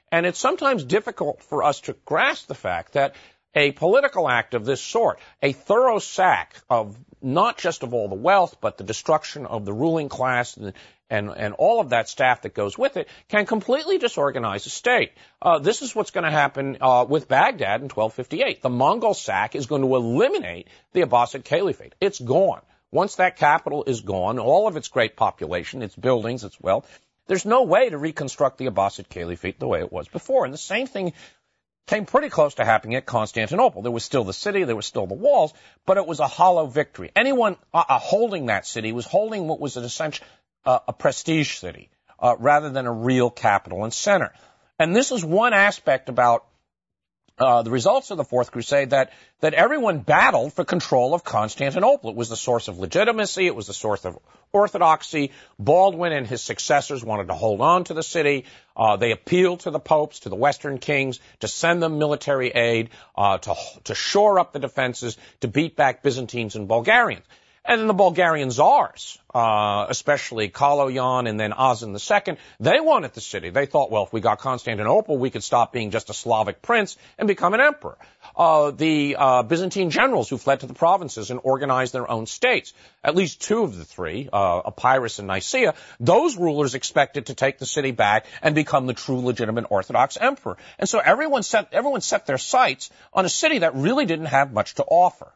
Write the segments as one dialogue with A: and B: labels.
A: And it's sometimes difficult for us to grasp the fact that a political act of this sort, a thorough sack of not just of all the wealth, but the destruction of the ruling class and all of that staff that goes with it, can completely disorganize a state. This is what's going to happen with Baghdad in 1258. The Mongol sack is going to eliminate the Abbasid Caliphate. It's gone. Once that capital is gone, all of its great population, its buildings, its wealth, there's no way to reconstruct the Abbasid Caliphate the way it was before. And the same thing came pretty close to happening at Constantinople. There was still the city, there was still the walls, but it was a hollow victory. Anyone holding that city was holding what was an essential a prestige city rather than a real capital and center. And this is one aspect about the results of the Fourth Crusade that everyone battled for control of Constantinople. It was the source of legitimacy. It was the source of orthodoxy. Baldwin and his successors wanted to hold on to the city. They appealed to the popes, to the Western kings, to send them military aid, to shore up the defenses, to beat back Byzantines and Bulgarians. And then the Bulgarian czars, especially Kaloyan and then Ozan II, they wanted the city. They thought, well, if we got Constantinople, we could stop being just a Slavic prince and become an emperor. The Byzantine generals who fled to the provinces and organized their own states, at least two of the three, Epirus and Nicaea, those rulers expected to take the city back and become the true legitimate Orthodox emperor. And so everyone set their sights on a city that really didn't have much to offer.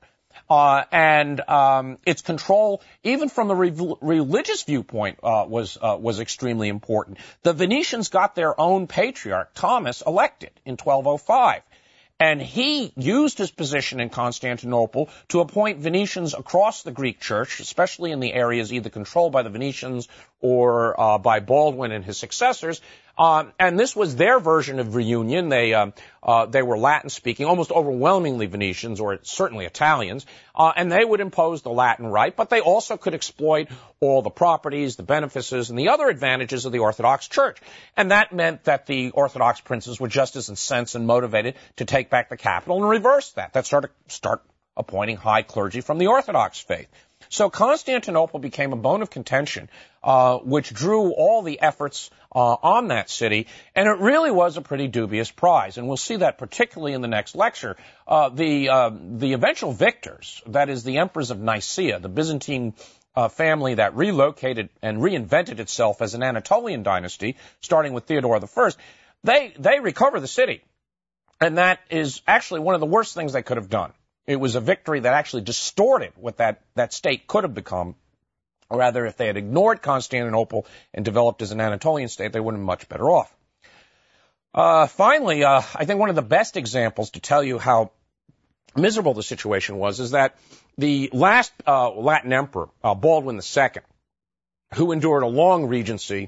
A: Its control, even from the religious viewpoint, was extremely important. The Venetians got their own patriarch, Thomas, elected in 1205. And he used his position in Constantinople to appoint Venetians across the Greek church, especially in the areas either controlled by the Venetians or by Baldwin and his successors. And this was their version of reunion. They were Latin-speaking, almost overwhelmingly Venetians, or certainly Italians, and they would impose the Latin rite, but they also could exploit all the properties, the benefices, and the other advantages of the Orthodox Church. And that meant that the Orthodox princes were just as incensed and motivated to take back the capital and reverse that. That start appointing high clergy from the Orthodox faith. So Constantinople became a bone of contention, which drew all the efforts on that city, and it really was a pretty dubious prize. And we'll see that particularly in the next lecture. The eventual victors, that is the emperors of Nicaea, the Byzantine family that relocated and reinvented itself as an Anatolian dynasty, starting with Theodore I, they recover the city. And that is actually one of the worst things they could have done. It was a victory that actually distorted what that state could have become. Or rather, if they had ignored Constantinople and developed as an Anatolian state, they would have been much better off. Finally, I think one of the best examples to tell you how miserable the situation was is that the last Latin emperor, Baldwin II, who endured a long regency,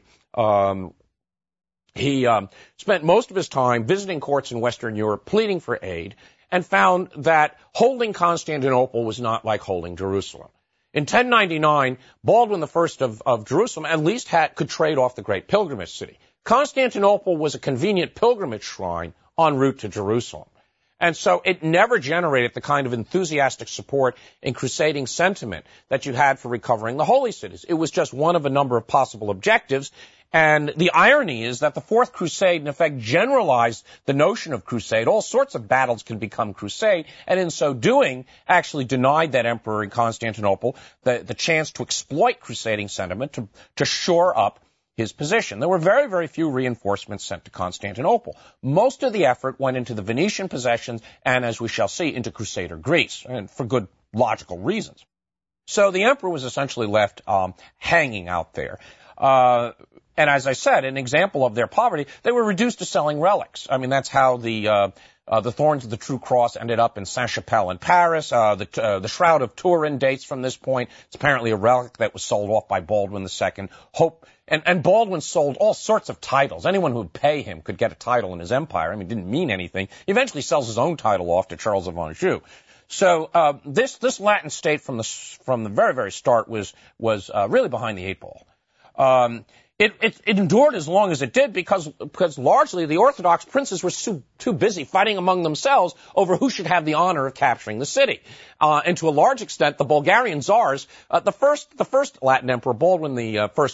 A: he spent most of his time visiting courts in Western Europe, pleading for aid, and found that holding Constantinople was not like holding Jerusalem. In 1099, Baldwin I of Jerusalem at least could trade off the great pilgrimage city. Constantinople was a convenient pilgrimage shrine en route to Jerusalem. And so it never generated the kind of enthusiastic support and crusading sentiment that you had for recovering the holy cities. It was just one of a number of possible objectives. And the irony is that the Fourth Crusade, in effect, generalized the notion of crusade. All sorts of battles can become crusade, and in so doing, actually denied that emperor in Constantinople the chance to exploit crusading sentiment to shore up his position. There were very, very few reinforcements sent to Constantinople. Most of the effort went into the Venetian possessions and, as we shall see, into Crusader Greece, and for good logical reasons. So the emperor was essentially left hanging out there. And as I said, an example of their poverty, they were reduced to selling relics. I mean, that's how the thorns of the True Cross ended up in Saint-Chapelle in Paris. The Shroud of Turin dates from this point. It's apparently a relic that was sold off by Baldwin II. And Baldwin sold all sorts of titles. Anyone who would pay him could get a title in his empire. I mean, it didn't mean anything. He eventually sells his own title off to Charles of Anjou. So this Latin state from the very, very start was really behind the eight ball. It endured as long as it did because largely the Orthodox princes were too busy fighting among themselves over who should have the honor of capturing the city. And to a large extent, the Bulgarian czars, the first Latin emperor, Baldwin I,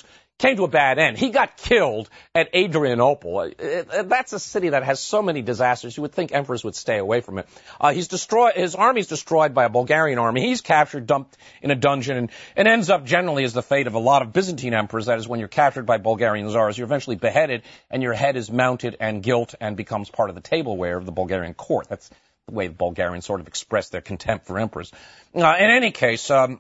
A: came to a bad end. He got killed at Adrianople. That's a city that has so many disasters. You would think emperors would stay away from it. His army's destroyed by a Bulgarian army. He's captured, dumped in a dungeon, and ends up generally as the fate of a lot of Byzantine emperors. That is, when you're captured by Bulgarian czars, you're eventually beheaded, and your head is mounted and gilt and becomes part of the tableware of the Bulgarian court. That's the way the Bulgarians sort of express their contempt for emperors. In any case,